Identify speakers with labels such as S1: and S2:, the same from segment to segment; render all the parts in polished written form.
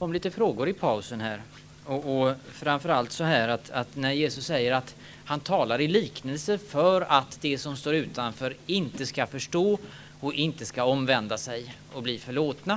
S1: Om lite frågor i pausen här. Och framförallt så här att när Jesus säger att han talar i liknelser för att det som står utanför inte ska förstå och inte ska omvända sig och bli förlåtna,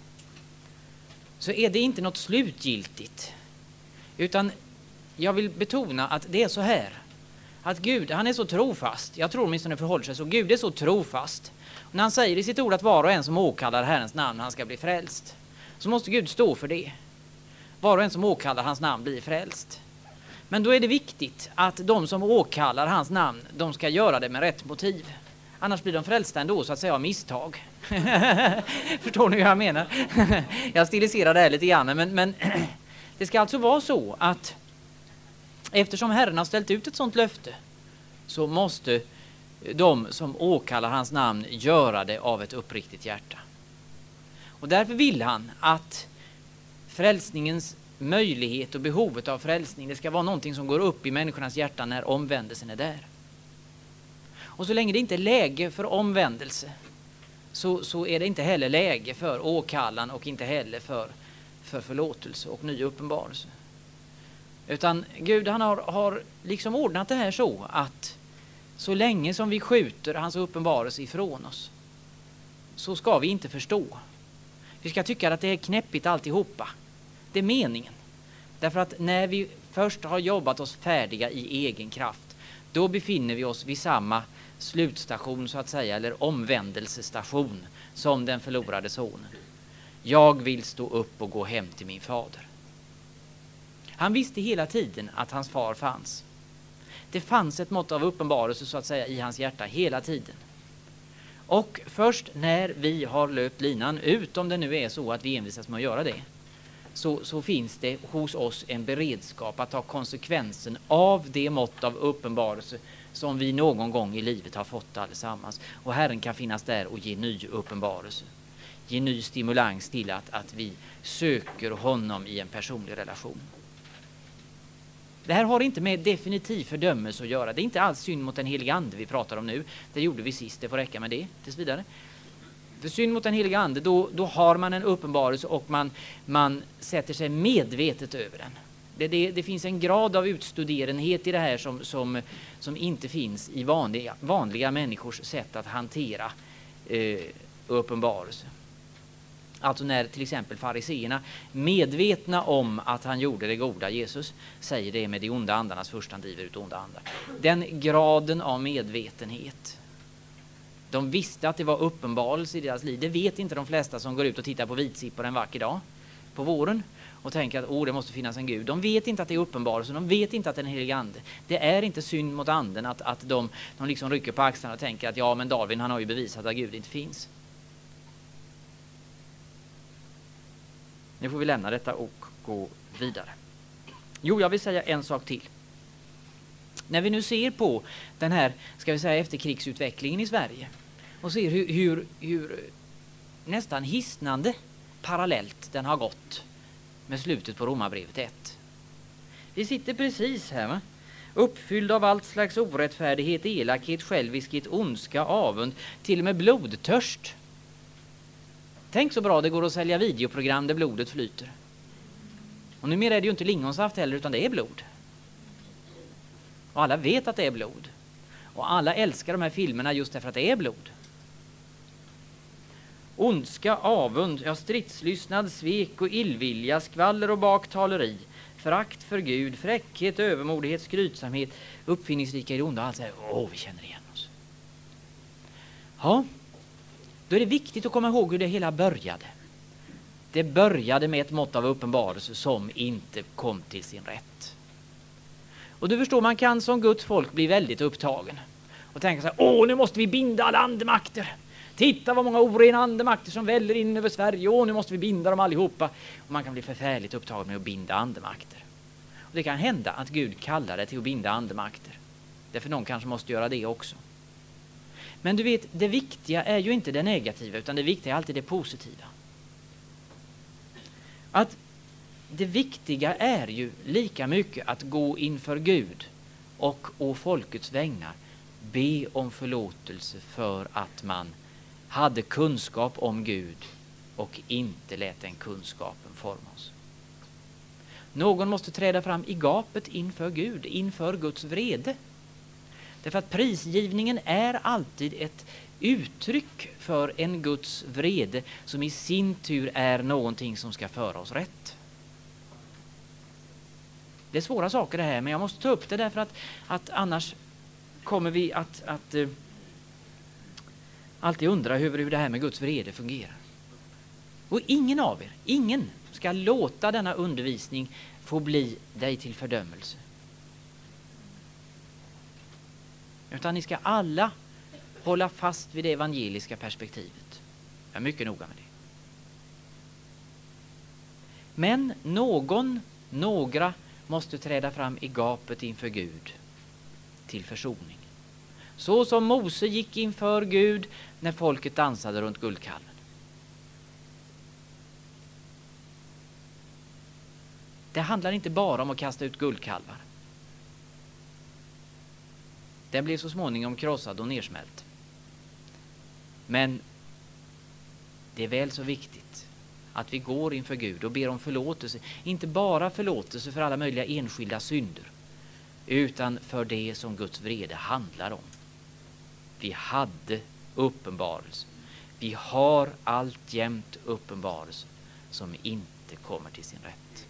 S1: så är det inte något slutgiltigt. Utan jag vill betona att det är så här. Att Gud, han är så trofast. Jag tror åtminstone det förhåller sig så. Gud är så trofast. Och när han säger i sitt ord att var och en som åkallar Herrens namn, han ska bli frälst, så måste Gud stå för det. Var och en som åkallar hans namn blir frälst. Men då är det viktigt att de som åkallar hans namn, de ska göra det med rätt motiv. Annars blir de frälsta ändå, så att säga, av misstag. Förstår ni hur jag menar? Jag stiliserar det här lite grann, men det ska alltså vara så att eftersom Herren har ställt ut ett sådant löfte, så måste de som åkallar hans namn göra det av ett uppriktigt hjärta. Och därför vill han att frälsningens möjlighet och behovet av frälsning, det ska vara någonting som går upp i människornas hjärtan när omvändelsen är där. Och så länge det inte är läge för omvändelse, så är det inte heller läge för åkallan och inte heller för förlåtelse och ny uppenbarelse. Utan Gud, han har liksom ordnat det här så att så länge som vi skjuter hans uppenbarelse ifrån oss, så ska vi inte förstå. Vi ska tycka att det är knäppigt alltihopa. Det är meningen. Därför att när vi först har jobbat oss färdiga i egen kraft, då befinner vi oss vid samma slutstation, så att säga, eller omvändelsestation som den förlorade sonen. Jag vill stå upp och gå hem till min fader. Han visste hela tiden att hans far fanns. Det fanns ett mått av uppenbarelse, så att säga, i hans hjärta hela tiden. Och först när vi har löpt linan ut, om det nu är så att vi envisas med att göra det, så finns det hos oss en beredskap att ta konsekvensen av det mått av uppenbarelse som vi någon gång i livet har fått allesammans. Och Herren kan finnas där och ge ny uppenbarelse. Ge ny stimulans till att vi söker honom i en personlig relation. Det här har inte med definitiv fördömelse att göra. Det är inte alls synd mot den heliga ande vi pratar om nu. Det gjorde vi sist, det får räcka med det tills vidare. För synd mot den heliga ande, då har man en uppenbarelse och man sätter sig medvetet över den. Det finns en grad av utstuderenhet i det här som inte finns i vanliga människors sätt att hantera uppenbarelse. Alltså när till exempel fariseerna, medvetna om att han gjorde det goda, Jesus säger det med de onda andarnas förstan driver ut onda andar. Den graden av medvetenhet. De visste att det var uppenbarelse i deras liv. Det vet inte de flesta som går ut och tittar på vitsippor en vacker dag på våren och tänker att det måste finnas en Gud. De vet inte att det är uppenbarelse. De vet inte att det är en helig ande. Det är inte synd mot anden att de liksom rycker på axlarna och tänker att ja, men Darwin, han har ju bevisat att Gud inte finns. Nu får vi lämna detta och gå vidare. Jo, jag vill säga en sak till. När vi nu ser på den här, ska vi säga, efterkrigsutvecklingen i Sverige och ser hur nästan hisnande parallellt den har gått med slutet på Romarbrevet 1. Vi sitter precis här, va? Uppfylld av allt slags orättfärdighet, elakhet, själviskhet, ondska, avund, till och med blodtörst. Tänk så bra det går att sälja videoprogram där blodet flyter. Och numera är det ju inte lingonsaft heller, utan det är blod. Och alla vet att det är blod. Och alla älskar de här filmerna just därför att det är blod. Ondska, avund, stridslystnad, svek och illvilja, skvaller och baktaleri, förakt för Gud, fräckhet, övermodighet, skrytsamhet, uppfinningsrika i det onda och allt så här. Vi känner igen oss. Ja, då är det viktigt att komma ihåg hur det hela började. Det började med ett mått av uppenbarelse som inte kom till sin rätt. Och du förstår, man kan som Guds folk bli väldigt upptagen och tänka så här: nu måste vi binda alla andemakter. Titta vad många orena andemakter som väller in över Sverige. Nu måste vi binda dem allihopa. Och man kan bli förfärligt upptagen med att binda andemakter. Och det kan hända att Gud kallar det till att binda andemakter. Därför någon kanske måste göra det också. Men du vet, det viktiga är ju inte det negativa, utan det viktiga är alltid det positiva. Att det viktiga är ju lika mycket att gå inför Gud och å folkets vägnar be om förlåtelse för att man hade kunskap om Gud och inte lät den kunskapen forma oss. Någon måste träda fram i gapet inför Gud, inför Guds vrede. Därför att prisgivningen är alltid ett uttryck för en Guds vrede som i sin tur är någonting som ska föra oss rätt. Det är svåra saker det här, men jag måste ta upp det därför att annars kommer vi att alltid undra över hur det här med Guds vrede fungerar. Och ingen av er, ingen ska låta denna undervisning få bli dig till fördömelse. Utan ni ska alla hålla fast vid det evangeliska perspektivet. Jag är mycket noga med det. Men några måste träda fram i gapet inför Gud till försoning. Så som Mose gick inför Gud när folket dansade runt guldkalven. Det handlar inte bara om att kasta ut guldkalvar. Den blev så småningom krossad och nersmält. Men det är väl så viktigt att vi går inför Gud och ber om förlåtelse. Inte bara förlåtelse för alla möjliga enskilda synder, utan för det som Guds vrede handlar om. Vi hade uppenbarelse. Vi har alltjämt uppenbarelse som inte kommer till sin rätt.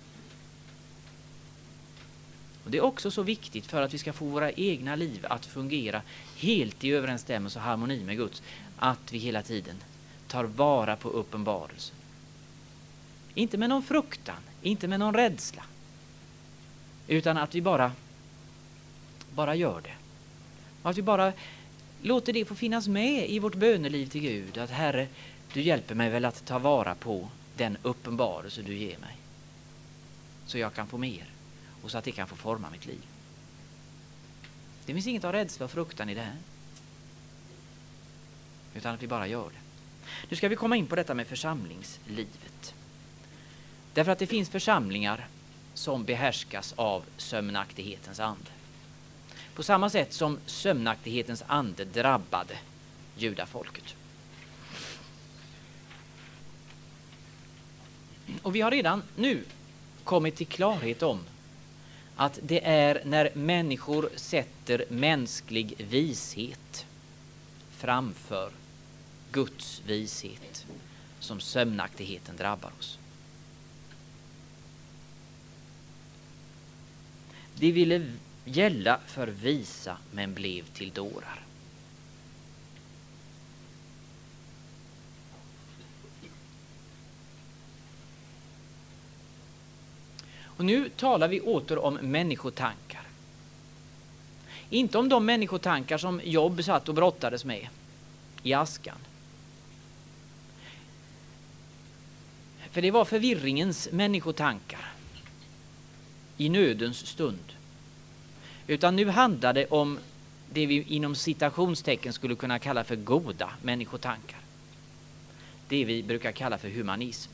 S1: Och det är också så viktigt för att vi ska få våra egna liv att fungera helt i överensstämmelse och harmoni med Guds, att vi hela tiden tar vara på uppenbarelsen. Inte med någon fruktan, inte med någon rädsla, utan att vi bara gör det. Och att vi bara låter det få finnas med i vårt böneliv till Gud. Att Herre, du hjälper mig väl att ta vara på den uppenbarelse du ger mig. Så jag kan få mer och så att det kan få forma mitt liv. Det finns inget av rädsla och fruktan i det här. Utan att vi bara gör det. Nu ska vi komma in på detta med församlingslivet. Därför att det finns församlingar som behärskas av sömnaktighetens ande. På samma sätt som sömnaktighetens ande drabbade judafolket. Och vi har redan nu kommit till klarhet om att det är när människor sätter mänsklig vishet framför Guds vishet som sömnaktigheten drabbar oss. De ville gälla för visa men blev till dårar. Och nu talar vi åter om människotankar. Inte om de människotankar som Job satt och brottades med i askan. För det var förvirringens människotankar i nödens stund. Utan nu handlar det om det vi inom citationstecken skulle kunna kalla för goda människotankar. Det vi brukar kalla för humanism.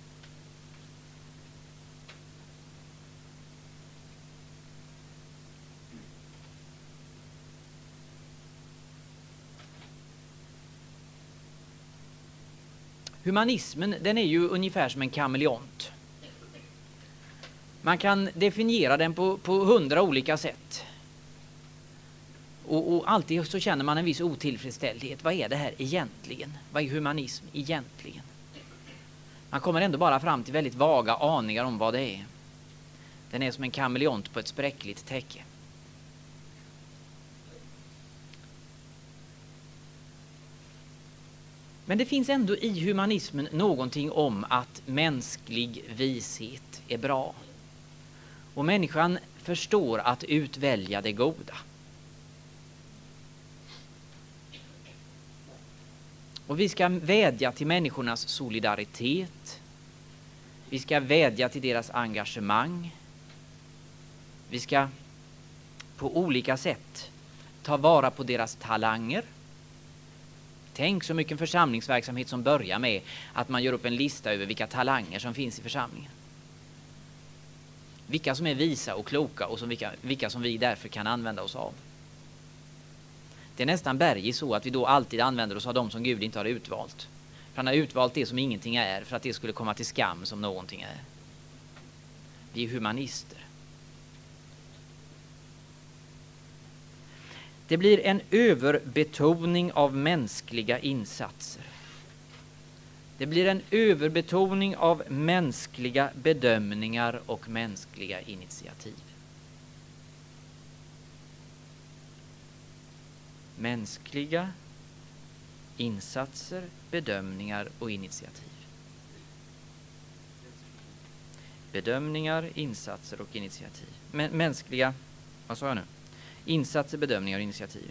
S1: Humanismen, den är ju ungefär som en kameleont. Man kan definiera den på 100 olika sätt. Och alltid så känner man en viss otillfredsställdhet. Vad är det här egentligen? Vad är humanism egentligen? Man kommer ändå bara fram till väldigt vaga aningar om vad det är. Den är som en kameleont på ett spräckligt täcke. Men det finns ändå i humanismen någonting om att mänsklig vishet är bra. Och människan förstår att utvälja det goda. Och vi ska vädja till människornas solidaritet. Vi ska vädja till deras engagemang. Vi ska på olika sätt ta vara på deras talanger. Tänk så mycket församlingsverksamhet som börjar med att man gör upp en lista över vilka talanger som finns i församlingen. Vilka som är visa och kloka och vilka som vi därför kan använda oss av. Det är nästan bergigt så att vi då alltid använder oss av dem som Gud inte har utvalt. Han har utvalt det som ingenting är för att det skulle komma till skam som någonting är. Vi är humanister. Det blir en överbetoning av mänskliga insatser. Det blir en överbetoning av mänskliga bedömningar och mänskliga initiativ. Mänskliga insatser, bedömningar och initiativ. Bedömningar, insatser och initiativ. Mänskliga, vad sa jag nu? Insatser, bedömningar och initiativ.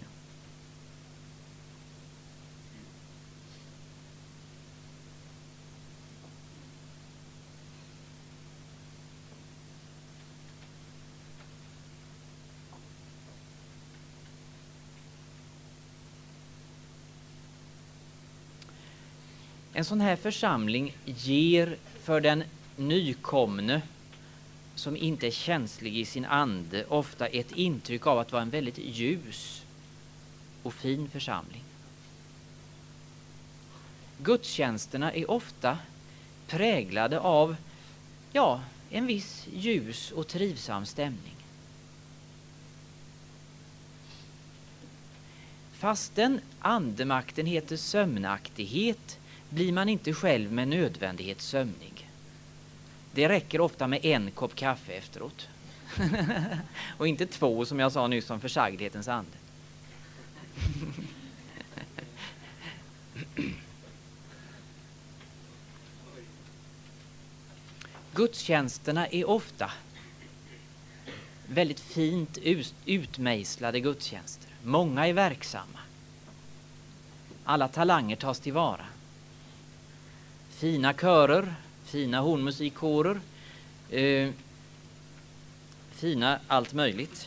S1: En sån här församling ger för den nykomne som inte är känslig i sin ande ofta ett intryck av att vara en väldigt ljus och fin församling. Gudstjänsterna är ofta präglade av en viss ljus och trivsam stämning. Fastän andemakten heter sömnaktighet blir man inte själv med nödvändighet sömnig. Det räcker ofta med en kopp kaffe efteråt. Och inte 2 som jag sa nyss om försagdhetens ande. Gudstjänsterna är ofta väldigt fint utmejslade gudstjänster. Många är verksamma. Alla talanger tas tillvara. Fina körer, fina hornmusikkårer, fina allt möjligt.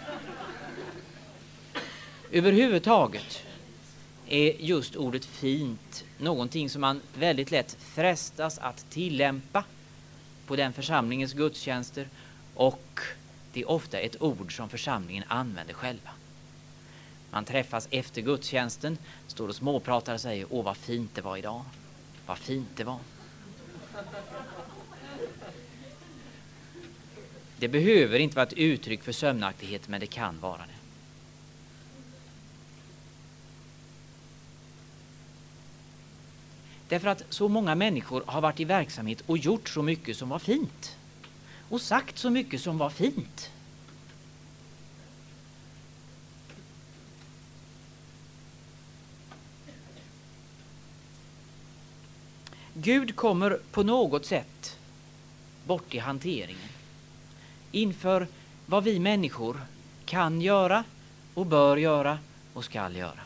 S1: Överhuvudtaget är just ordet fint någonting som man väldigt lätt frestas att tillämpa på den församlingens gudstjänster, och det är ofta ett ord som församlingen använder själva. Man träffas efter gudstjänsten, står och småpratar och säger: åh vad fint det var idag. Vad fint det var. Det behöver inte vara ett uttryck för sömnaktighet, men det kan vara det. Därför att så många människor har varit i verksamhet och gjort så mycket som var fint. Och sagt så mycket som var fint. Gud kommer på något sätt bort i hanteringen inför vad vi människor kan göra och bör göra och skall göra.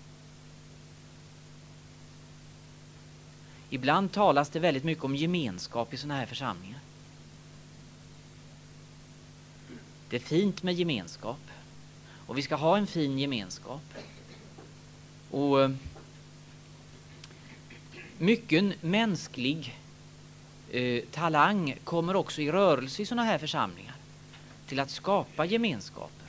S1: Ibland talas det väldigt mycket om gemenskap i såna här församlingar. Det är fint med gemenskap, och vi ska ha en fin gemenskap. Och mycken mänsklig talang kommer också i rörelse i såna här församlingar till att skapa gemenskaper.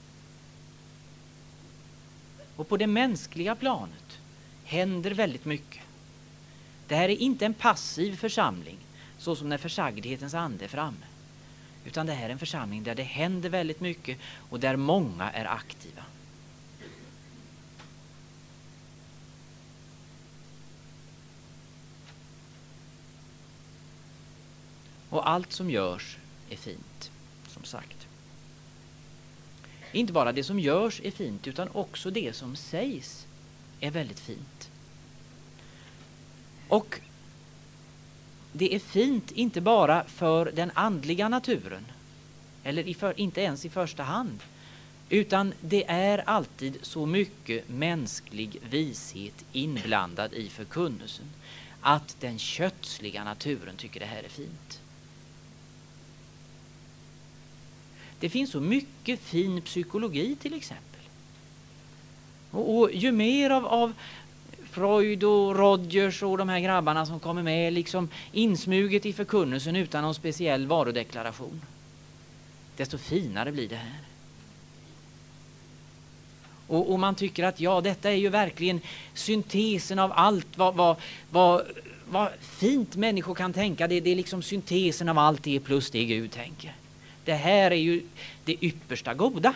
S1: Och på det mänskliga planet händer väldigt mycket. Det här är inte en passiv församling så som när försagdhetens ande är framme, utan det här är en församling där det händer väldigt mycket och där många är aktiva. Och allt som görs är fint, som sagt. Inte bara det som görs är fint, utan också det som sägs är väldigt fint. Och det är fint inte bara för den andliga naturen, eller inte ens i första hand, utan det är alltid så mycket mänsklig vishet inblandad i förkunnelsen att den kötsliga naturen tycker det här är fint. Det finns så mycket fin psykologi till exempel. Och ju mer av Freud och Rogers och de här grabbarna som kommer med liksom insmuget i förkunnelsen utan någon speciell varudeklaration, desto finare blir det här. Och man tycker att ja, detta är ju verkligen syntesen av allt vad fint människor kan tänka. Det är liksom syntesen av allt det plus det Gud tänker. Det här är ju det yppersta goda.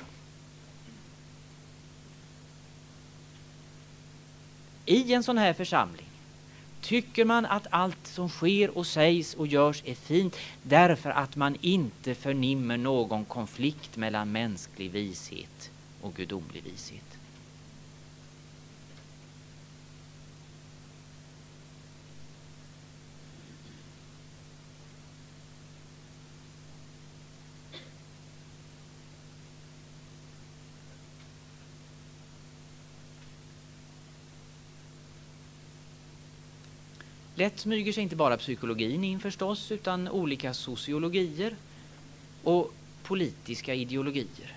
S1: I en sån här församling tycker man att allt som sker och sägs och görs är fint därför att man inte förnimmer någon konflikt mellan mänsklig vishet och gudomlig vishet. Lätt smyger sig inte bara psykologin in förstås, utan olika sociologier och politiska ideologier.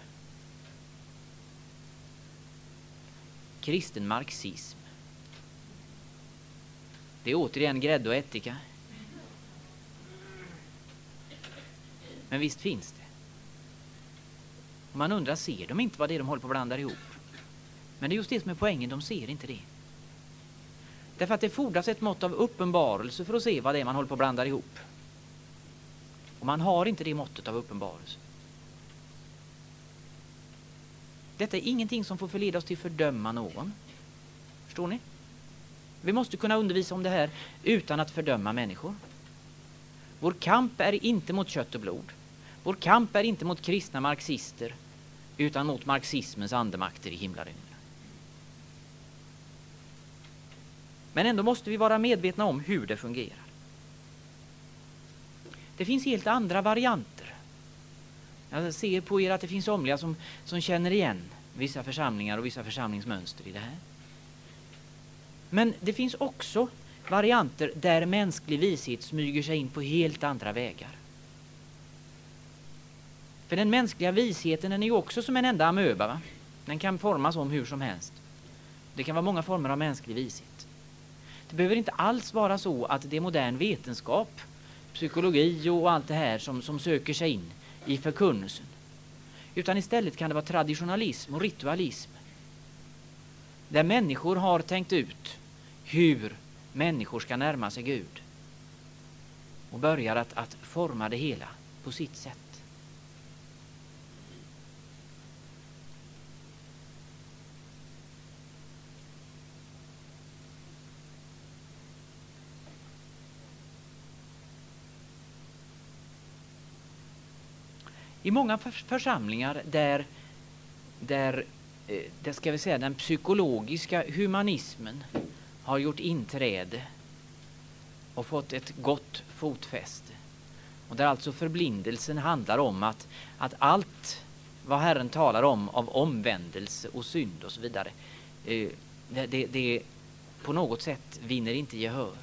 S1: Kristen marxism. Det är återigen grädde och ättika. Men visst finns det. Och man undrar, ser de inte vad det är de håller på att blanda ihop? Men det är just det som är poängen, de ser inte det. Därför att det fordras ett mått av uppenbarelse för att se vad det är man håller på att blanda ihop. Och man har inte det måttet av uppenbarelse. Detta är ingenting som får förleda oss till fördöma någon. Förstår ni? Vi måste kunna undervisa om det här utan att fördöma människor. Vår kamp är inte mot kött och blod. Vår kamp är inte mot kristna marxister utan mot marxismens andemakter i himlarymden. Men ändå måste vi vara medvetna om hur det fungerar. Det finns helt andra varianter. Jag ser på er att det finns somliga som känner igen vissa församlingar och vissa församlingsmönster i det här. Men det finns också varianter där mänsklig vishet smyger sig in på helt andra vägar. För den mänskliga visheten den är ju också som en enda amöba. Va? Den kan formas om hur som helst. Det kan vara många former av mänsklig vishet. Det behöver inte alls vara så att det är modern vetenskap, psykologi och allt det här som söker sig in i förkunnelsen. Utan istället kan det vara traditionalism och ritualism. Där människor har tänkt ut hur människor ska närma sig Gud. Och börjar att forma det hela på sitt sätt. I många församlingar där ska vi säga, den psykologiska humanismen har gjort inträde och fått ett gott fotfäste. Och där alltså förblindelsen handlar om att allt vad Herren talar om av omvändelse och synd och så vidare, det på något sätt vinner inte gehör.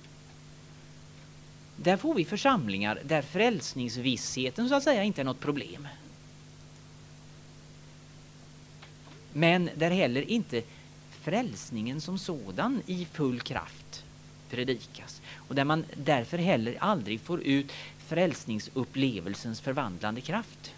S1: Där får vi församlingar där frälsningsvissheten så att säga inte är något problem. Men där heller inte frälsningen som sådan i full kraft predikas. Och där man därför heller aldrig får ut frälsningsupplevelsens förvandlande kraft.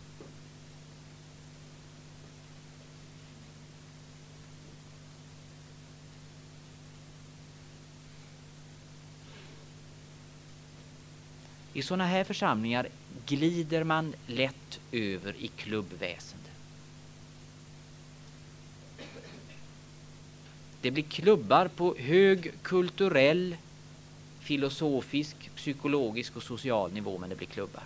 S1: I sådana här församlingar glider man lätt över i klubbväsende. Det blir klubbar på hög kulturell, filosofisk, psykologisk och social nivå, men det blir klubbar.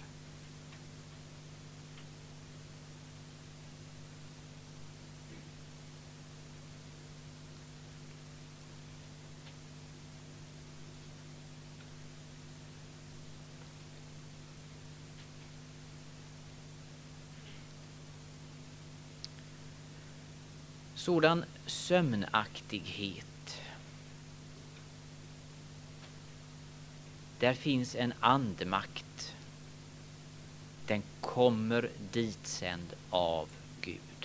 S1: Sådan sömnaktighet. Där finns en andemakt. Den kommer ditsänd av Gud.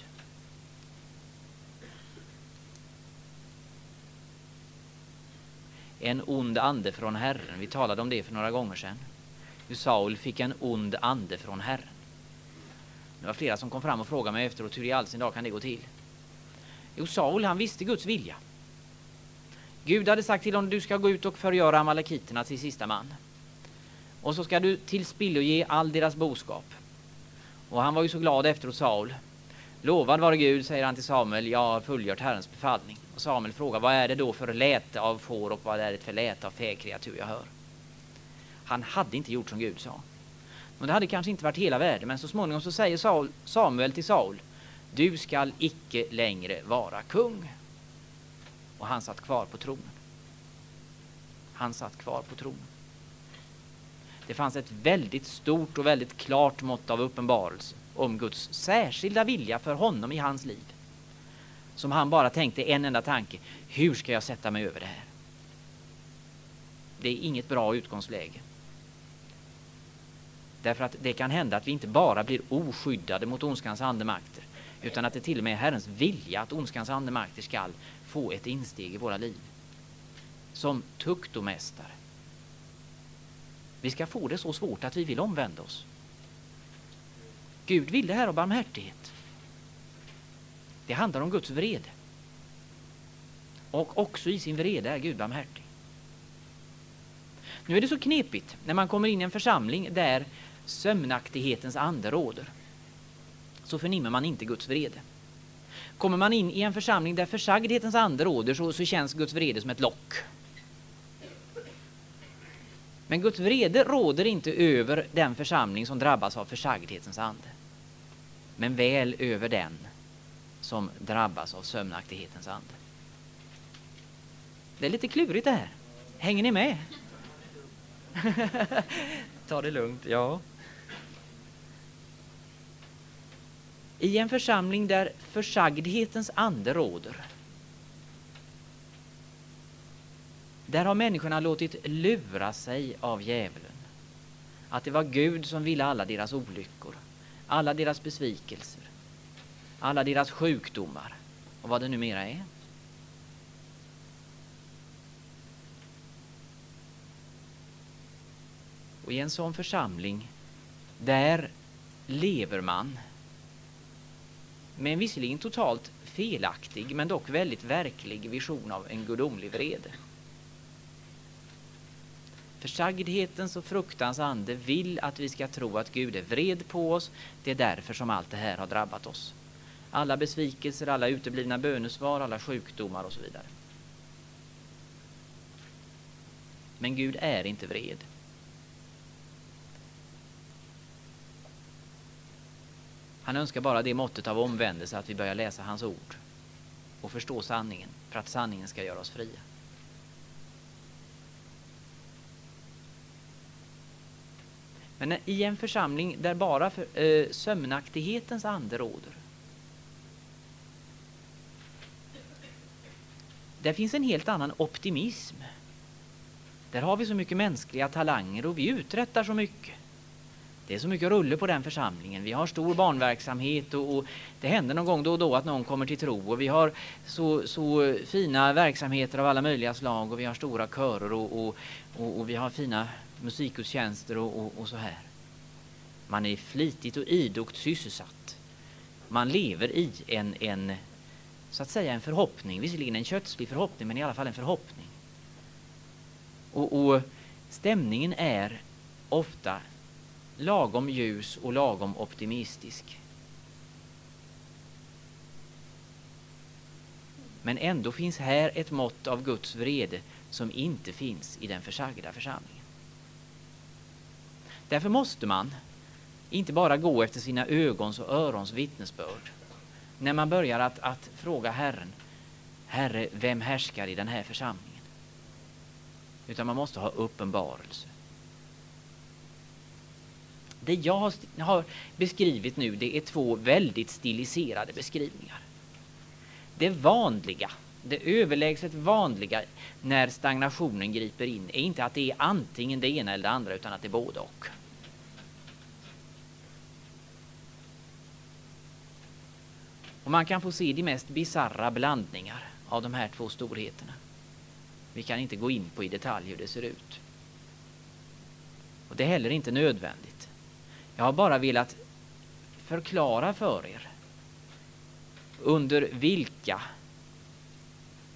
S1: En ond ande från Herren. Vi talade om det för några gånger sedan. Hur Saul fick en ond ande från Herren. Det var flera som kom fram och frågade mig efteråt hur i all sin dag kan det gå till. Jo, Saul, han visste Guds vilja. Gud hade sagt till honom, du ska gå ut och förgöra amalekiterna till sista man. Och så ska du tillspilloge all deras boskap. Och han var ju så glad efteråt, Saul. Lovad vare Gud, säger han till Samuel, jag har fullgjort Herrens befallning. Och Samuel frågar, vad är det då för läte av får och vad är det för läte av fäkreatur jag hör? Han hade inte gjort som Gud sa. Och det hade kanske inte varit hela världen, men så småningom så säger Samuel till Saul, du skall icke längre vara kung. Och han satt kvar på tronen. Han satt kvar på tronen. Det fanns ett väldigt stort och väldigt klart mått av uppenbarelse om Guds särskilda vilja för honom i hans liv. Som han bara tänkte en enda tanke, hur ska jag sätta mig över det här? Det är inget bra utgångsläge. Därför att det kan hända att vi inte bara blir oskyddade mot ondskans andemakter, utan att det till och med är Herrens vilja att ondskans andemakter ska få ett insteg i våra liv. Som tuktomästare. Vi ska få det så svårt att vi vill omvända oss. Gud vill det här av barmhärtighet. Det handlar om Guds vrede. Och också i sin vrede är Gud barmhärtig. Nu är det så knepigt när man kommer in i en församling där sömnaktighetens ande råder. Så förnimmer man inte Guds vrede. Kommer man in i en församling där försagdhetens ande råder så känns Guds vrede som ett lock. Men Guds vrede råder inte över den församling som drabbas av försagdhetens ande. Men väl över den som drabbas av sömnaktighetens ande. Det är lite klurigt det här. Hänger ni med? Ta det lugnt, ja. I en församling där försagdhetens ande råder, där har människorna låtit lura sig av djävulen. Att det var Gud som ville alla deras olyckor, alla deras besvikelser, alla deras sjukdomar och vad det numera är. Och i en sån församling, där lever man med en visserligen totalt felaktig men dock väldigt verklig vision av en gudomlig vrede. Försagdhetens och fruktans ande vill att vi ska tro att Gud är vred på oss. Det är därför som allt det här har drabbat oss. Alla besvikelser, alla uteblivna bönesvar, alla sjukdomar och så vidare. Men Gud är inte vred. Han önskar bara det måttet av omvändelse att vi börjar läsa hans ord och förstå sanningen, för att sanningen ska göra oss fria. Men i en församling där bara sömnaktighetens ande råder, där finns en helt annan optimism. Där har vi så mycket mänskliga talanger och vi uträttar så mycket. Det är så mycket rulle på den församlingen. Vi har stor barnverksamhet och det händer någon gång då och då att någon kommer till tro. Och vi har så fina verksamheter av alla möjliga slag och vi har stora körer och vi har fina musikgudstjänster och så här. Man är flitigt och idogt sysselsatt. Man lever i en så att säga en förhoppning, visserligen en kötslig förhoppning men i alla fall en förhoppning. Och stämningen är ofta lagom ljus och lagom optimistisk. Men ändå finns här ett mått av Guds vrede som inte finns i den försagda församlingen. Därför måste man inte bara gå efter sina ögons och örons vittnesbörd. När man börjar att fråga Herren, Herre, vem härskar i den här församlingen? Utan man måste ha uppenbarelse. Det jag har beskrivit nu, det är två väldigt stiliserade beskrivningar. Det vanliga, det överlägset vanliga när stagnationen griper in är inte att det är antingen det ena eller det andra utan att det är både och. Och man kan få se de mest bizarra blandningar av de här två storheterna. Vi kan inte gå in på i detalj hur det ser ut. Och det är heller inte nödvändigt. Jag har bara velat förklara för er under vilka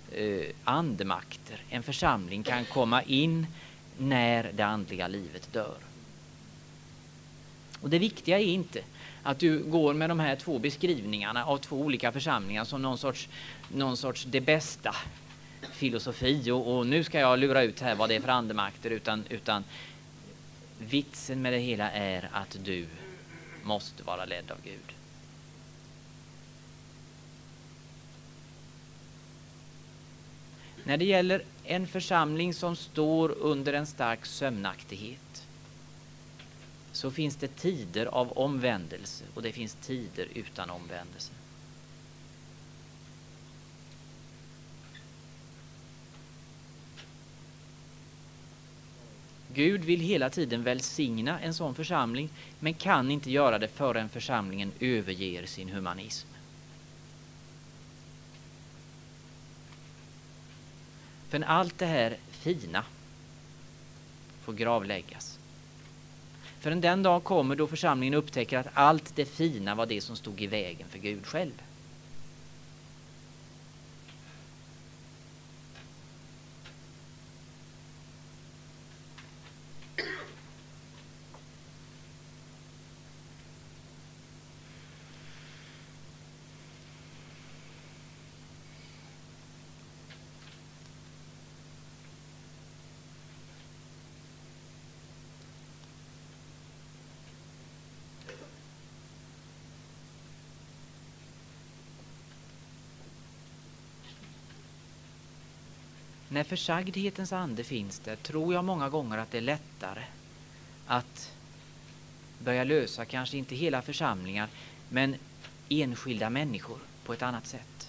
S1: andemakter. En församling kan komma in när det andliga livet dör. Och det viktiga är inte att du går med de här två beskrivningarna av två olika församlingar som någon sorts det bästa filosofi och nu ska jag lura ut här vad det är för andemakter, utan vitsen med det hela är att du måste vara ledd av Gud. När det gäller en församling som står under en stark sömnaktighet så finns det tider av omvändelse och det finns tider utan omvändelse. Gud vill hela tiden välsigna en sån församling, men kan inte göra det förrän församlingen överger sin humanism. För allt det här fina får gravläggas. För den dag kommer då församlingen upptäcker att allt det fina var det som stod i vägen för Gud själv. När försagdhetens ande finns där tror jag många gånger att det är lättare att börja lösa kanske inte hela församlingar men enskilda människor på ett annat sätt.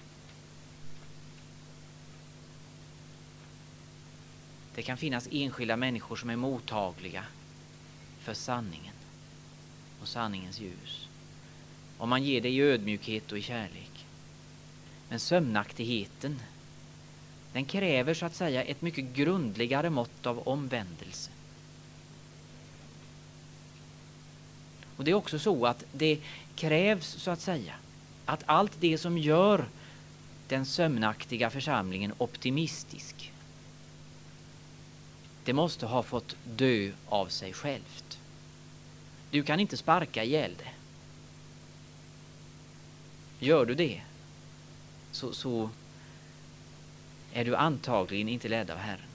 S1: Det kan finnas enskilda människor som är mottagliga för sanningen och sanningens ljus. Om man ger det i ödmjukhet och i kärlek. Men sömnaktigheten, den kräver så att säga ett mycket grundligare mått av omvändelse. Och det är också så att det krävs så att säga att allt det som gör den sömnaktiga församlingen optimistisk, det måste ha fått dö av sig självt. Du kan inte sparka ihjäl det. Gör du det så är du antagligen inte ledd av Herren.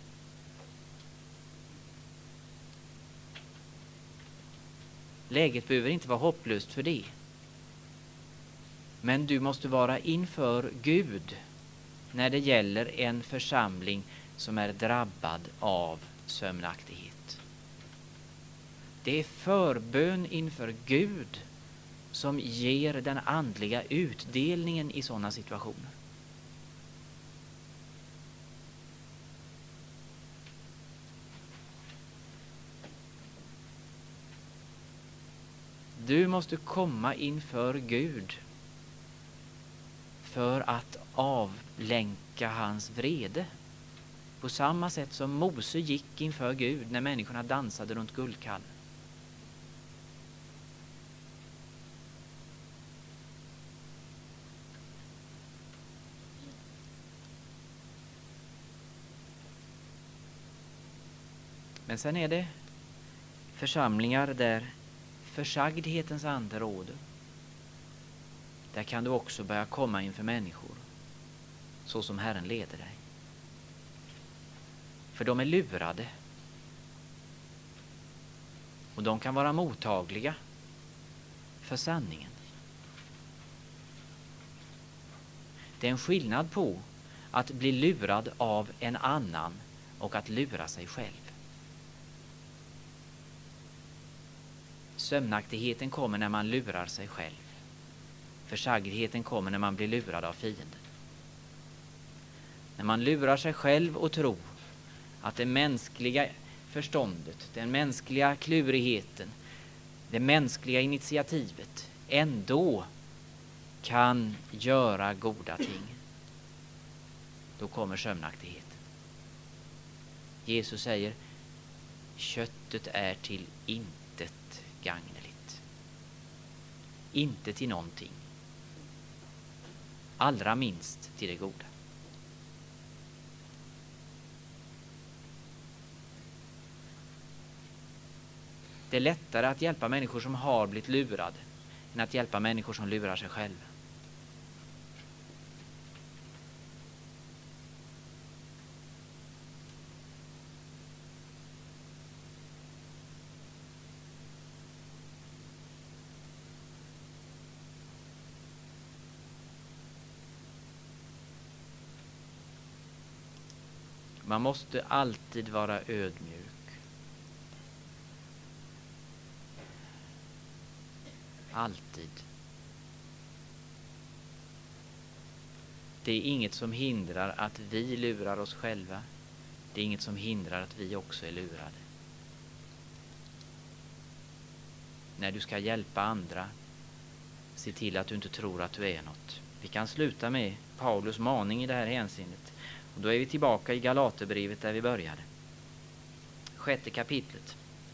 S1: Läget behöver inte vara hopplöst för det. Men du måste vara inför Gud när det gäller en församling som är drabbad av sömnaktighet. Det är förbön inför Gud som ger den andliga utdelningen i sådana situationer. Du måste komma inför Gud för att avlänka hans vrede. På samma sätt som Mose gick inför Gud när människorna dansade runt guldkalven. Men sen är det församlingar där försagdhetens ande råder. Där kan du också börja komma inför människor så som Herren leder dig. För de är lurade. Och de kan vara mottagliga för sanningen. Det är en skillnad på att bli lurad av en annan och att lura sig själv. Sömnaktigheten kommer när man lurar sig själv. Försagdheten kommer när man blir lurad av fienden. När man lurar sig själv och tror att det mänskliga förståndet, den mänskliga klurigheten, det mänskliga initiativet ändå kan göra goda ting. Då kommer sömnaktigheten. Jesus säger: köttet är till intet gagneligt. Inte till någonting. Allra minst till det goda. Det är lättare att hjälpa människor som har blivit lurade än att hjälpa människor som lurar sig själva. Man måste alltid vara ödmjuk. Alltid. Det är inget som hindrar att vi lurar oss själva. Det är inget som hindrar att vi också är lurade. När du ska hjälpa andra, se till att du inte tror att du är något. Vi kan sluta med Paulus maning i det här hänseendet. Och då är vi tillbaka i Galaterbrevet där vi började. 6:e kapitlet.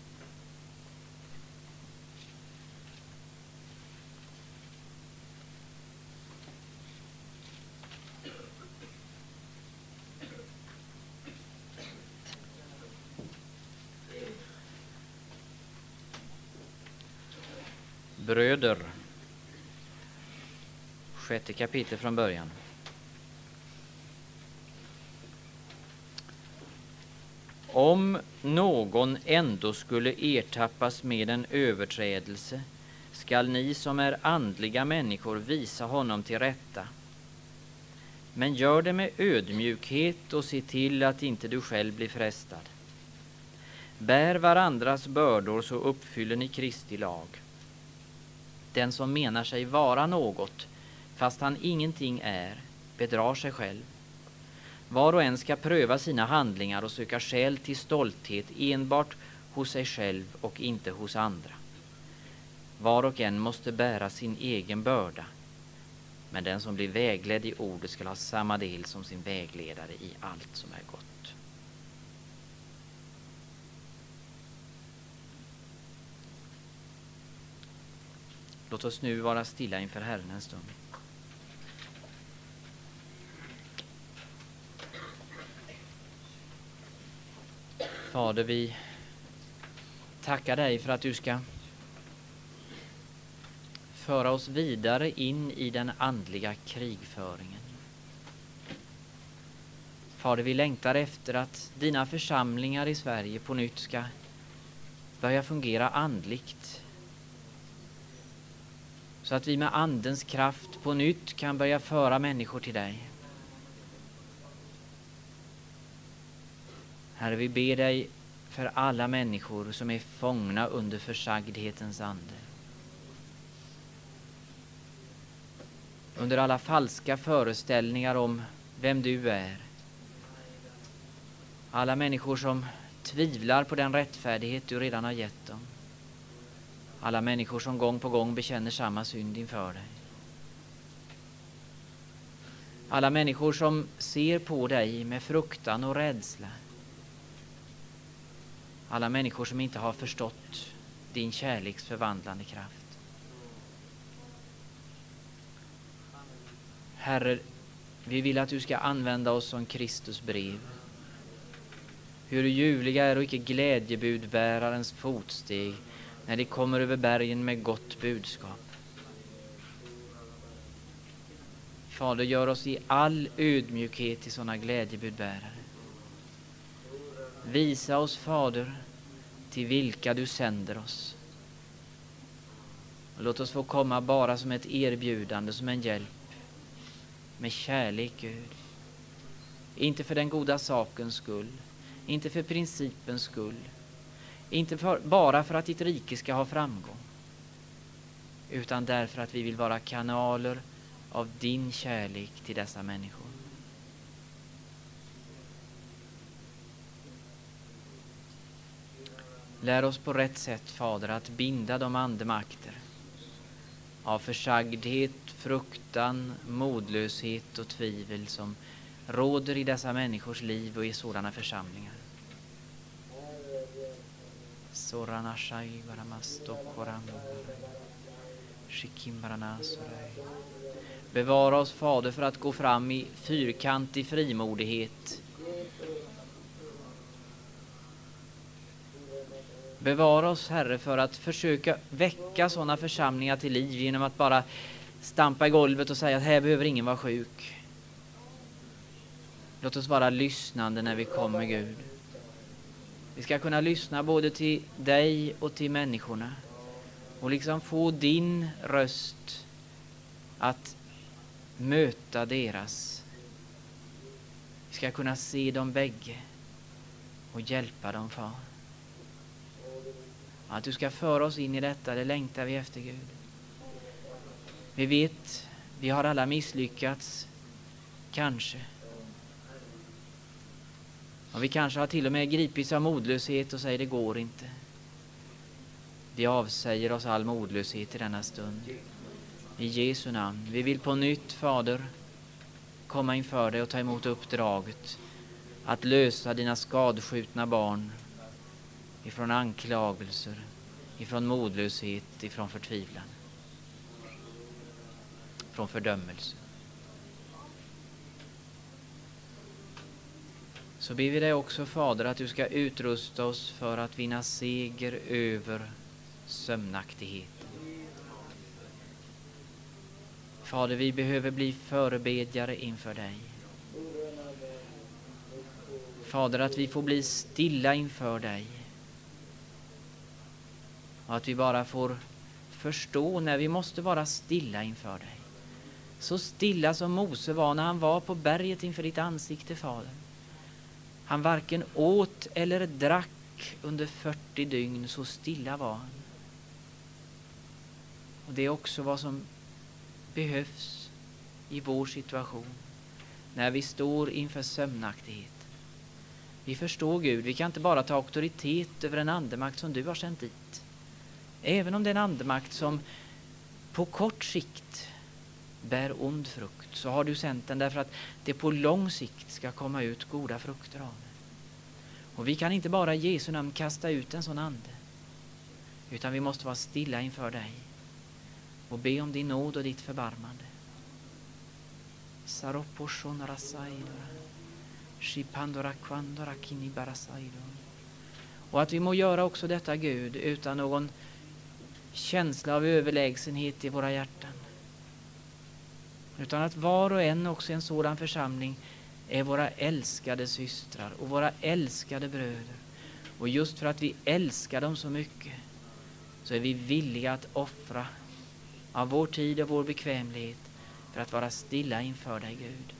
S1: Bröder. 6:e kapitlet från början. Om någon ändå skulle ertappas med en överträdelse, skall ni som är andliga människor visa honom till rätta. Men gör det med ödmjukhet och se till att inte du själv blir frestad. Bär varandras bördor så uppfyller ni Kristi lag. Den som menar sig vara något, fast han ingenting är, bedrar sig själv. Var och en ska pröva sina handlingar och söka skäl till stolthet enbart hos sig själv och inte hos andra. Var och en måste bära sin egen börda, men den som blir vägledd i ordet ska ha samma del som sin vägledare i allt som är gott. Låt oss nu vara stilla inför Herren en stund. Fader, vi tackar dig för att du ska föra oss vidare in i den andliga krigföringen. Fader, vi längtar efter att dina församlingar i Sverige på nytt ska börja fungera andligt. Så att vi med andens kraft på nytt kan börja föra människor till dig. Herre, vi ber dig för alla människor som är fångna under försagdhetens ande. Under alla falska föreställningar om vem du är. Alla människor som tvivlar på den rättfärdighet du redan har gett dem. Alla människor som gång på gång bekänner samma synd inför dig. Alla människor som ser på dig med fruktan och rädsla. Alla människor som inte har förstått din kärleks förvandlande kraft. Herre, vi vill att du ska använda oss som Kristus brev. Hur ljuvliga är och icke glädjebudbärarens fotsteg när de kommer över bergen med gott budskap. Fader, gör oss i all ödmjukhet till sådana glädjebudbärare. Visa oss, Fader, till vilka du sänder oss. Och låt oss få komma bara som ett erbjudande, som en hjälp. Med kärlek, Gud. Inte för den goda sakens skull. Inte för principens skull. Inte bara för att ditt rike ska ha framgång. Utan därför att vi vill vara kanaler av din kärlek till dessa människor. Lär oss på rätt sätt, Fader, att binda de andemakter av försagdhet, fruktan, modlöshet och tvivel som råder i dessa människors liv och i sådana församlingar. Bevara oss, Fader, för att gå fram i fyrkantig frimodighet. Bevara oss, Herre, för att försöka väcka sådana församlingar till liv genom att bara stampa i golvet och säga att här behöver ingen vara sjuk. Låt oss vara lyssnande när vi kommer, Gud. Vi ska kunna lyssna både till dig och till människorna. Och liksom få din röst att möta deras. Vi ska kunna se dem bägge och hjälpa dem, far. Att du ska föra oss in i detta, det längtar vi efter, Gud. Vi vet, vi har alla misslyckats. Kanske. Och vi kanske har till och med gripits av modlöshet och säger det går inte. Vi avsäger oss all modlöshet i denna stund. I Jesu namn. Vi vill på nytt, Fader, komma inför dig och ta emot uppdraget att lösa dina skadskjutna barn ifrån anklagelser, ifrån modlöshet, ifrån förtvivlan, från fördömelse. Så ber vi dig också, Fader, att du ska utrusta oss för att vinna seger över sömnaktigheten. Fader, vi behöver bli förebedjare inför dig. Fader, att vi får bli stilla inför dig. Och att vi bara får förstå när vi måste vara stilla inför dig. Så stilla som Mose var när han var på berget inför ditt ansikte, Fader. Han varken åt eller drack under 40 dygn, så stilla var han. Och det är också vad som behövs i vår situation när vi står inför sömnaktighet. Vi förstår, Gud, vi kan inte bara ta auktoritet över en andemakt som du har sänt dit. Även om det är en andemakt som på kort sikt bär ond frukt, så har du sänt den därför att det på lång sikt ska komma ut goda frukter av det. Och vi kan inte bara i Jesu namn kasta ut en sån ande, utan vi måste vara stilla inför dig och be om din nåd och ditt förbarmande. Och att vi må göra också detta, Gud, utan någon känsla av överlägsenhet i våra hjärtan. Utan att var och en också i en sådan församling är våra älskade systrar och våra älskade bröder. Och just för att vi älskar dem så mycket så är vi villiga att offra av vår tid och vår bekvämlighet för att vara stilla inför dig, Gud.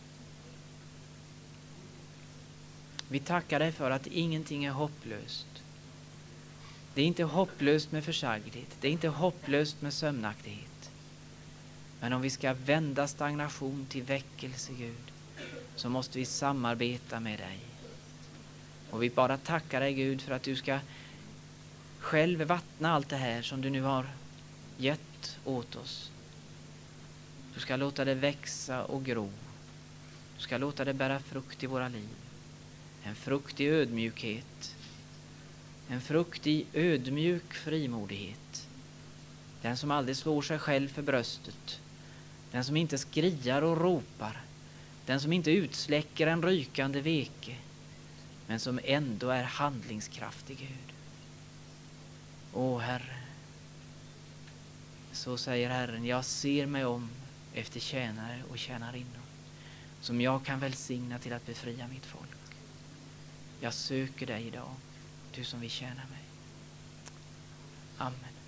S1: Vi tackar dig för att ingenting är hopplöst. Det är inte hopplöst med försagdhet. Det är inte hopplöst med sömnaktighet. Men om vi ska vända stagnation till väckelse, Gud, så måste vi samarbeta med dig. Och vi bara tackar dig, Gud, för att du ska själv vattna allt det här som du nu har gett åt oss. Du ska låta det växa och gro. Du ska låta det bära frukt i våra liv. En frukt i ödmjukhet. En frukt i ödmjuk frimodighet. Den som aldrig slår sig själv för bröstet. Den som inte skriar och ropar. Den som inte utsläcker en rykande veke. Men som ändå är handlingskraftig, Gud. Åh, Herre. Så säger Herren, jag ser mig om efter tjänare och tjänarinnor som jag kan välsigna till att befria mitt folk. Jag söker dig idag, du som vill tjäna mig. Amen.